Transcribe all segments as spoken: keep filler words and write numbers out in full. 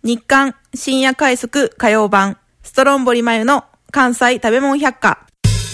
日刊深夜快速火曜版ストロンボリマユの関西食べ物百科。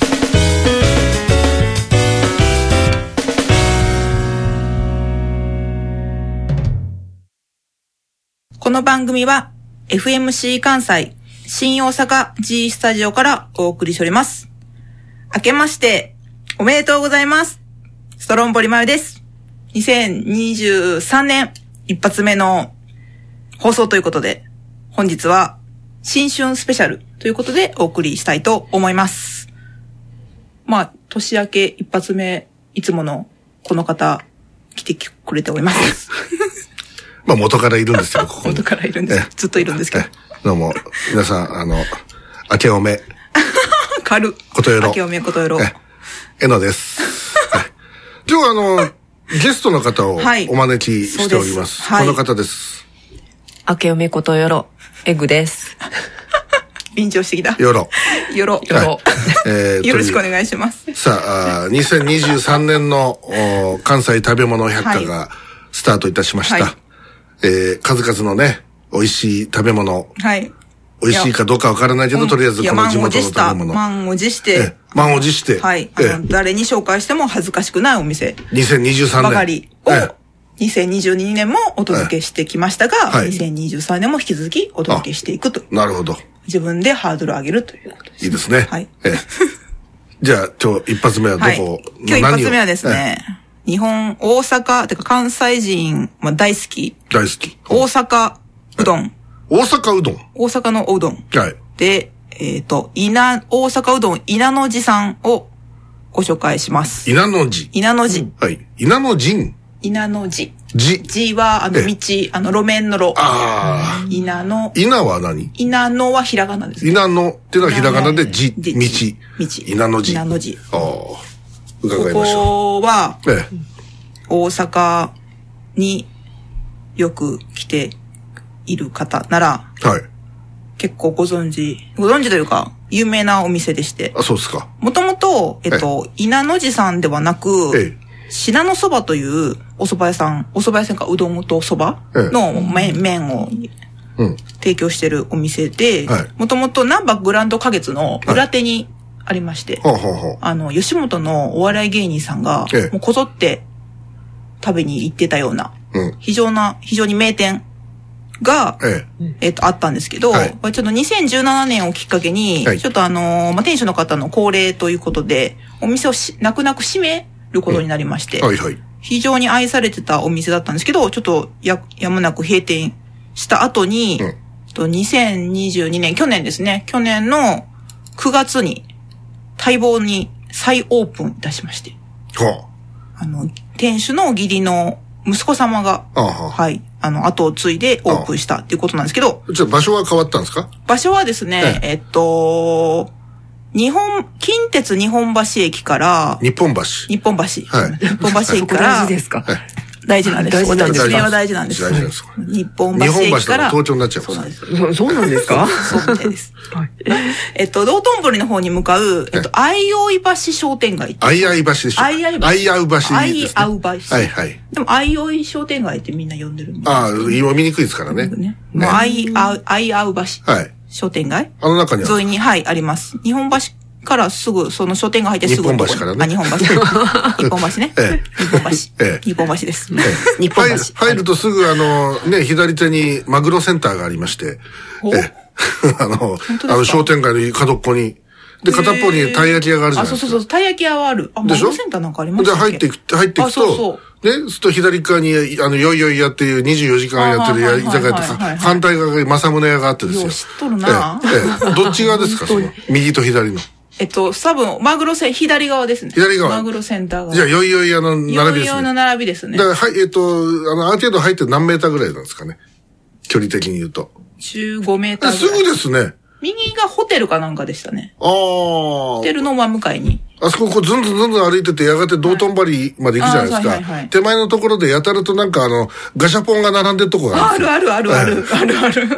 この番組は エフエムシー 関西新大阪 G スタジオからお送りしております。明けましておめでとうございます。ストロンボリマユです。にせんにじゅうさんねん一発目の放送ということで、本日は新春スペシャルということでお送りしたいと思います。まあ、年明け一発目、いつものこの方来てくれております。 まあ元からいるんですよ、ここに。 元からいるんです。ずっといるんですけど。 どうも、皆さん、あの、明けおめ。 軽。 ことよろ。 明けおめことよろ。 えのです。はい、今日はあの、ゲストの方をお招きしております。はい、この方です。 明けおめことよろ、エグです。 便乗してきた。 よろ。 よろ。 よろ。 えー、よろしくお願いします。 さあ、にせんにじゅうさんねんの関西食べ物百科がスタートいたしました。はい、えー、数々のね、美味しい食べ物。はい。美味しいかどうかわからないけど、とりあえずこの地元の食べ物。 満を持して。 満を持して。 はい。あの、誰に紹介しても恥ずかしくないお店。 にせんにじゅうさんねん。 ばかりを、にせんにじゅうにねんもお届けしてきましたが、にせんにじゅうさんねんも引き続きお届けしていくと。 なるほど。 自分でハードルを上げるということです。 いいですね。はい。じゃあ、今日一発目はどこ、 今日一発目はですね、日本、大阪、てか関西人、まあ、大好き。 大好き。 大阪うどん。 大阪うどん。 大阪のおうどん。 はい。 で、えっと、稲、大阪うどん稲の字さんをご紹介します。 稲の字。 稲の字。 はい。稲の字。 稲の字。 字。 字は、あの、道、あの、路面の路。 ああ。 稲の。 稲は何？ 稲のはひらがなです。 稲のっていうのはひらがなで字。道。道。稲の字。 稲の字。 ああ。伺いましょう。 ここは、 ええ、 大阪によく来ている方なら、 はい。結構ご存知、ご存知というか、有名なお店でして。 あ、そうですか。 もともと、えっと、ええ、稲の字さんではなく、ええ、信濃そばというお蕎麦屋さん、お蕎麦屋さんかうどんと蕎麦の麺、ええ、麺を提供しているお店で、もともと南波グランド花月の裏手にありまして、はい、はあはあ、あの、吉本のお笑い芸人さんが、ええ、もうこぞって食べに行ってたような、うん、非常な、非常に名店が、ええ、えっと、あったんですけど、はい、ちょっとにせんじゅうななねんをきっかけに、はい、ちょっとあのー、まあ、店主の方の高齢ということで、お店をし、泣く泣く閉めることになりまして、うん、はいはい、非常に愛されてたお店だったんですけど、ちょっとや、やむなく閉店した後に、うん、とにせんにじゅうにねん、去年ですね、去年のくがつに、待望に再オープンいたしまして、はあ、あの、店主の義理の息子様が、あははい、あの、後を継いでオープンしたっていうことなんですけど。 じゃあ場所は変わったんですか？ 場所はですね、え, えっと、日本、近鉄日本橋駅から、 日本橋。 日本橋。はい。日本橋駅から、 大事ですか？ 大事なんです。 大事なんです。 地名は大事なんです。 大事なんです。 日本橋駅から。 日本橋の東京になっちゃいます。 そうなんです。 そうなんですか？ そうみたいです。はい。えっと、道頓堀の方に向かう、えっと、相生橋商店街。 相生橋でしょ。 相生橋。 相生橋。 相生橋。 はいはい。 でも、相生商店街ってみんな呼んでるんで。 ああ、読みにくいですからね。 ね。もう、相生橋。はい。商店街。 あの中に沿いに、はい、あります。日本橋からすぐ、その商店街入ってすぐ。 日本橋からね。 あ、日本橋。日本橋ね。日本橋。日本橋です。日本橋。 入るとすぐ、あの、ね、左手にマグロセンターがありまして、え、あの、あの商店街の角っこに、で、片っぽにたい焼き屋があるじゃないですか。 あ、そうそうそう、たい焼き屋はある。あ、マグロセンターなんかありますで、入っていく、入っていくと、ね、すると左側に、あの、よいよいやっていうにじゅうよじかんやってる居酒屋とか、反対側に正宗屋があってですよ。 知っとるな。 ええ、どっち側ですか、その、右と左の。 えっと、多分、マグロセン、左側ですね。 左側。 マグロセンター側。 じゃあ、よいよい屋の並びですね。よいよいの並びですね。 だから、はい、えっと、あの、ある程度入って何メーターぐらいなんですかね。距離的に言うと。 じゅうごメーターぐらい。 すぐですね。 右がホテルかなんかでしたね。 ああ。 ホテルの真向かいに。 あそこ、こう、ずんずんずんずん歩いてて、やがて道頓堀まで行くじゃないですか。はいはいはい、手前のところでやたらとなんかあの、ガシャポンが並んでるとこがある。あるあるあるある。あるある。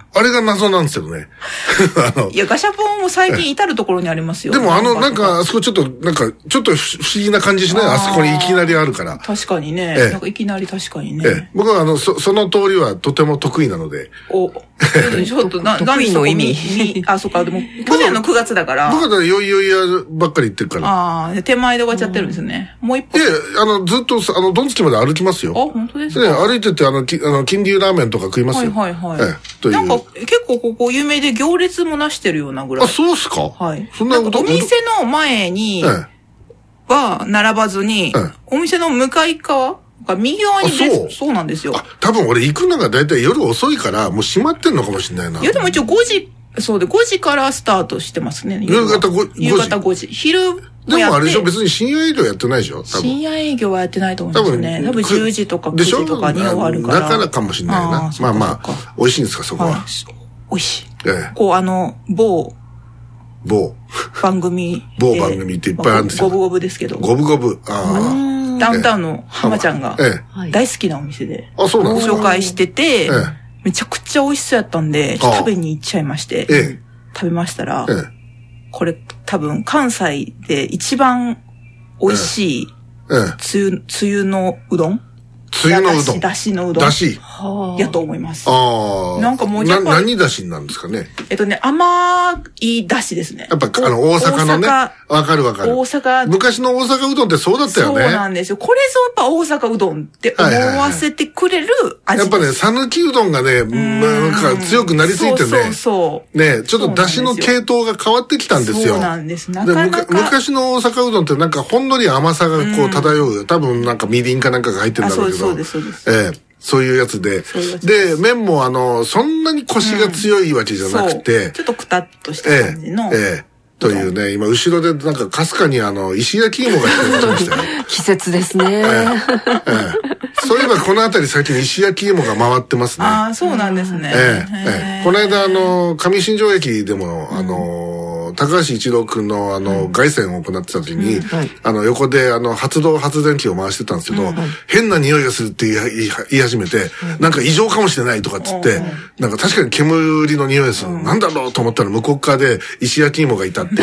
あれが謎なんですよね。 あのいや、ガシャポンも最近至るところにありますよ。 でもあの、なんか、あそこちょっと、なんか、ちょっと不思議な感じしない？あそこにいきなりあるから。 確かにね。ええ、なんかいきなり確かにね。ええ、 僕はあの、そ、その通りはとても得意なので。 お、ちょっと、な、 得意の意味。 あ、そっか、でも、去年のくがつだから。 僕はよいよいやばっかり言ってるから。 ああ、手前で終わっちゃってるんですよね。もう一歩。 いや、あの、ずっと、あの、ドンツキまで歩きますよ。 あ、本当ですか？ 歩いてて、あの、きあの、金龍ラーメンとか食いますよ。 はいはいはい。ええ、という。なんか、結構ここ有名で行列もなしてるようなぐらい。 あ、そうっすか？ はい。そんなこと。お店の前には並ばずに、お店の向かい側が右側に出そう。そうなんですよ。 あ、多分俺行くのがだいたい夜遅いから、もう閉まってんのかもしれないな。 いやでも一応ごじ、そうで、ごじからスタートしてますね。 夕方ごじ。 夕方ごじ。昼でもあれでしょ、別に深夜営業やってないでしょ、多分。 深夜営業はやってないと思うんですよね。多分じゅうじとかくじとかに終わるから。 だからかもしれないな。まあまあ、美味しいんですか、そこは。 美味しい。こう、あの、某、 某。 番組。 某番組っていっぱいあるんですよ。 ゴブゴブですけど。 ゴブゴブ。ああ。ダウンタウンの浜ちゃんが、大好きなお店で、 あ、そうなんですか。 紹介してて、めちゃくちゃ美味しそうやったんで、食べに行っちゃいまして、食べましたら、これ多分関西で一番美味しい、つゆ、つゆのうどんつゆのうどん。 だしのうどん。 だし。 やと思います。 ああ。 なんかもうやっぱ何だしなんですかね。 えっとね、甘いだしですね。 やっぱあの、大阪のね。わかるわかる。 大阪。 昔の大阪うどんってそうだったよね。 そうなんですよ。これぞやっぱ大阪うどんって思わせてくれる味。 やっぱね、さぬきうどんがね、なんか強くなりすぎてね。 そうそうね、ちょっとだしの系統が変わってきたんですよ。 そうなんです。なかなか。 昔の大阪うどんってなんかほんのり甘さがこう漂う。多分なんかみりんかなんかが入ってるんだろうけど。 そうです、そうです。 ええ。そういうやつで。で、麺もあの、そんなにコシが強いわけじゃなくて。 ちょっとくたっとした感じの。 ええ。というね、今後ろでなんかかすかにあの、石焼き芋が聞こえてましたよ。 季節ですね。 そういえばこの辺り最近石焼き芋が回ってますね。 ああ、そうなんですね。 ええ。この間あの、上新庄駅でも、あの、高橋一郎くんのあの、凱旋を行ってた時に、あの、横であの、発動発電機を回してたんですけど、変な匂いがするって言い始めて、なんか異常かもしれないとかっつって、なんか確かに煙の匂いがする。なんだろうと思ったら向こう側で石焼き芋がいたっていう、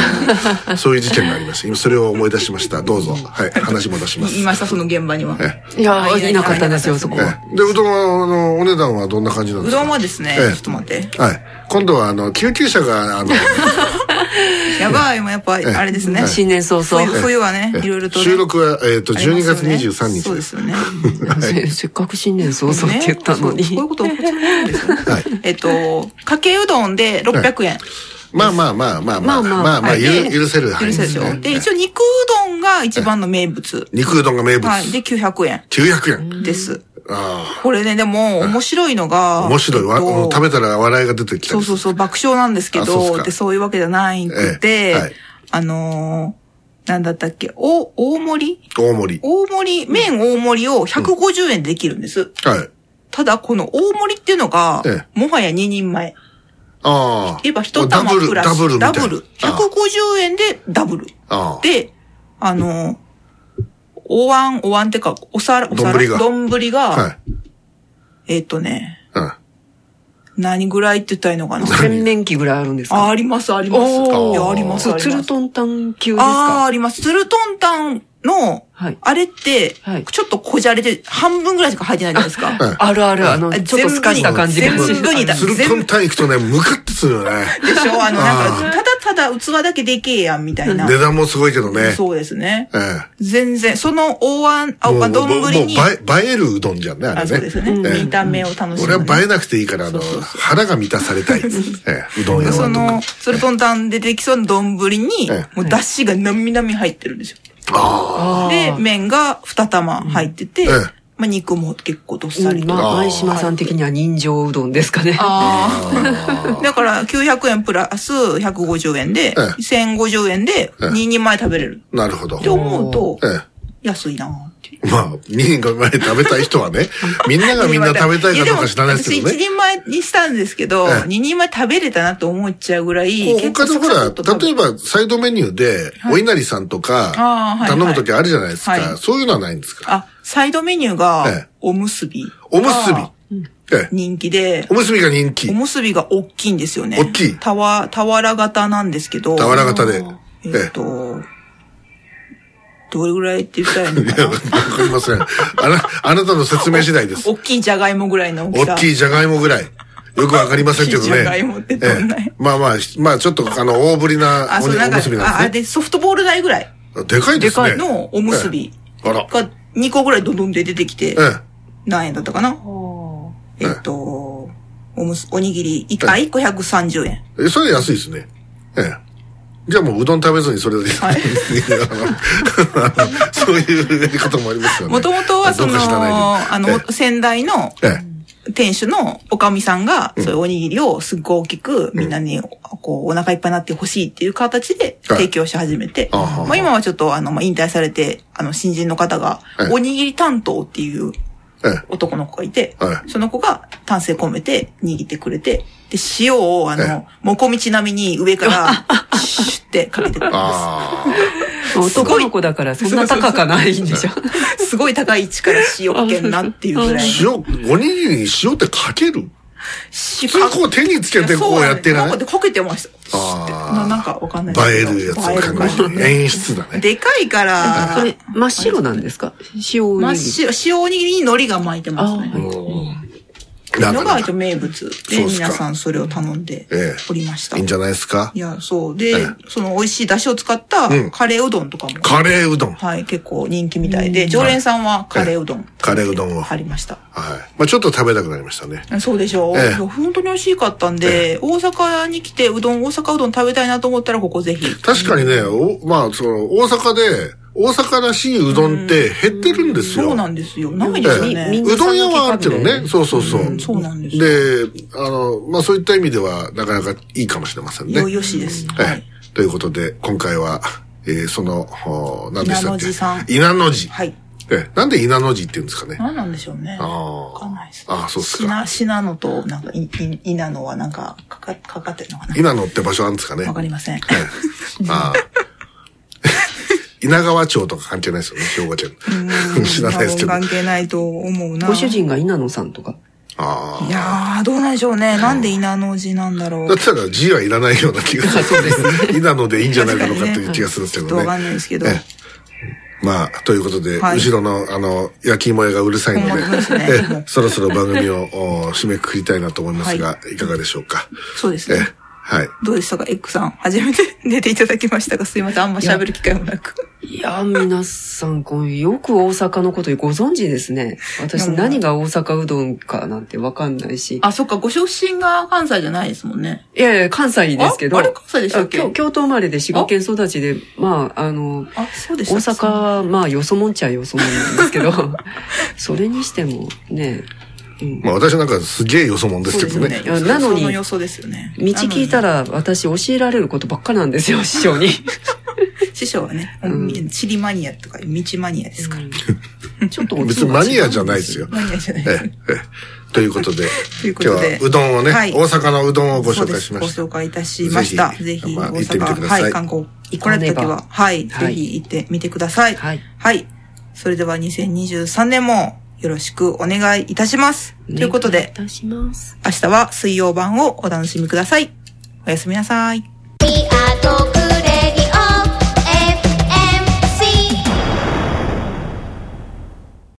そういう事件がありました。今それを思い出しました。どうぞ。はい、話戻します。 言いました、その現場には。 いや、いなかったんですよ、そこは。 で、うどんは、あの、お値段はどんな感じなんですか？ うどんはですね、ちょっと待って。 はい。今度は、あの、救急車が、あの、 やばい、もうやっぱ、あれですね。 新年早々。 冬はね、いろいろと。 収録は、えっと、じゅうにがつにじゅうさんにち。 そうですよね。 せっかく新年早々って言ったのに。 こういうこと起こっちゃうんですよね。えっと、かけうどんでろっぴゃくえん。 まあまあまあまあまあまあまあ許せる範囲ですね。 で、一応肉うどんが一番の名物。 肉うどんが名物。 はい。で、きゅうひゃくえん。 きゅうひゃくえん。 です。ああ。これね、でも、面白いのが。 面白い。食べたら笑いが出てきた。 そうそうそう、爆笑なんですけど、で、そういうわけじゃないくて、あの、なんだったっけ、お、大盛り大盛り。 大盛り、麺大盛りをひゃくごじゅうえんでできるんです。 はい。 ただ、この大盛りっていうのが、もはやににんまえ。 ああ。 言えば一玉プラス。 ダブル。 ダブル。ひゃくごじゅうえんでダブル。で、あの、お椀、お椀ってか、お皿、お皿、丼が、えっとね、何ぐらいって言ったらいいのかな。 洗面器ぐらいあるんですか？ あ、あります、あります。いや、あります、あります。 ツルトンタン級ですか？ ああ、あります。ツルトンタンの、あれって、ちょっとこじゃれて、半分ぐらいしか入ってないじゃないですか。 あるある、あの、ちょっと透かした感じが。 全部にだ。 ツルトンタン行くとね、ムカッとするよね。 でしょ？あの、なんか、ただただ器だけでけえやん、みたいな。 値段もすごいけどね。 そうですね。全然、その大碗、あ、丼に。 もう映えるうどんじゃんね、あれね。 そうですね。見た目を楽しむ。 俺は映えなくていいから、あの、腹が満たされたい。うどん屋その、ツルトンタン出てきそうな丼に、もう出汁がなみなみ入ってるんですよ。で、麺がに玉入ってて、まあ肉も結構どっさりと。 まあ、前島さん的には人情うどんですかね。 ああ。だからきゅうひゃくえんプラスひゃくごじゅうえんで、せんごじゅうえんでににんまえ食べれる。 なるほど。 って思うと、安いなっていう。 まあ、ににんまえ食べたい人はね、みんながみんな食べたいかどうか知らないですけどね。 私いちにんまえにしたんですけど、ににんまえ食べれたなと思っちゃうぐらい。 他のほら、例えばサイドメニューで、お稲荷さんとか、頼むときあるじゃないですか。そういうのはないんですか？ あ、サイドメニューが、おむすび。 おむすび。 人気で。 おむすびが人気。 おむすびが大きいんですよね。 大きい。 たわ、俵型なんですけど。 俵型で。 えっと、どれぐらいって言ったらいいのかな。いや、わかりません。あな、あなたの説明次第です。 大きいじゃがいもぐらいの大きさ。 大きいじゃがいもぐらい。よくわかりませんけどね。 じゃがいもってどんな、ええ、 まあまあ、まあちょっとあの、大ぶりなおむすびなんですね。 あ、で、ソフトボール大ぐらい。 でかいですね。 でかいのおむすびがにこぐらいどんどんで出てきて、何円だったかな。えっと、おむす、おにぎり、いっかいごひゃくさんじゅうえん。 え、それ安いですね。ええ。じゃあもううどん食べずにそれだけ。はい、そういうやり方もありますよね。 もともとはその、あの、先代の、ええ店主のおかみさんが、そういうおにぎりをすっごい大きく、みんなに、こう、お腹いっぱいになってほしいっていう形で提供し始めて、まあ今はちょっと、あの、まあ引退されて、あの、新人の方が、おにぎり担当っていう男の子がいて、その子が丹精込めて握ってくれて、で、塩を、あの、もこみち並みに上から、シュッてかけてくれるんです。 男の子だからそんな高かないんでしょ。 すごい高い位置から塩かけんなっていうぐらい。 塩、おにぎりに塩ってかける？普通こう手につけてこうやってない？ なんかでかけてました。ああ。なんかわかんないけど。 映えるやつを考えて。演出だね。 でかいから。 それ、真っ白なんですか？塩おにぎり。 真っ白、塩おにぎりに海苔が巻いてますね。のが名物で、皆さんそれを頼んでおりました。 いいんじゃないですか？ いや、そう。で、その美味しい出汁を使ったカレーうどんとかも。 カレーうどん。 はい、結構人気みたいで、常連さんはカレーうどん。 カレーうどんを。 ありました。 はい。まあちょっと食べたくなりましたね。 そうでしょう。本当に美味しかったんで、大阪に来てうどん、大阪うどん食べたいなと思ったらここぜひ。 確かにね、まあその、大阪で、大阪らしいうどんって減ってるんですよ。 そうなんですよ。ないですよね。 うどん屋はあるけどね。そうそうそう。 そうなんですで、あの、まあそういった意味ではなかなかいいかもしれませんね。 よよしです。 はい。ということで、今回は、えその、何でしたっけ？ 稲の字さん。 稲の字。 はい。 え、なんで稲の字って言うんですかね。 何なんでしょうね。ああ。わかんないです。 ああ、そうですか。 しなのと、なんか、い、い、稲のはなんか、かか、かかってるのかな。 稲のって場所あるんですかね。 わかりません。 ああ。稲川町とか関係ないですよね、兵庫県。知らないですけど。 関係ないと思うな。 ご主人が稲野さんとか。 ああ。 いやー、どうなんでしょうね。なんで稲の字なんだろう。 だったら字はいらないような気がする。そうですね。稲野でいいんじゃないかのかっていう気がするんですけどね。ちょっとわかんないですけど。 まあ、ということで、後ろの、あの、焼き芋屋がうるさいので、そろそろ番組を締めくくりたいなと思いますが、いかがでしょうか。 そうですね。はい。どうでしたか、エッグさん。初めて出ていただきましたが、すいません。あんま喋る機会もなく。 いや、皆さん、こうよく大阪のことご存知ですね。私、何が大阪うどんかなんてわかんないし。 あ、そっか、ご出身が関西じゃないですもんね。 いやいや、関西ですけど。 あれ関西でしたっけ？ 京都生まれで滋賀県育ちで、まあ、あの、 あ、そうでした。 大阪は、まあ、よそもんっちゃよそもんなんですけど、それにしてもね、 うん、まあ私なんかすげえよそもんですけどね。 ねなのに、よそですよね。 道聞いたら私教えられることばっかなんですよ、師匠に。 師匠はね、うん、地理マニアとか道マニアですから。 うん、ちょっと別にマニアじゃないですよ。 マニアじゃない。 ええ、ということで、今日はうどんをね、はい、大阪のうどんをご紹介しました。 ご紹介いたしました。ぜひ、 まあ、行ってみてください。 はい、観光行かれた時は、はい、ぜひ行ってみてください。はい。はい。それではにせんにじゅうさんねんも、よろしくお願いいたします。ということで、 いたします。 明日は水曜版をお楽しみください。おやすみなさい。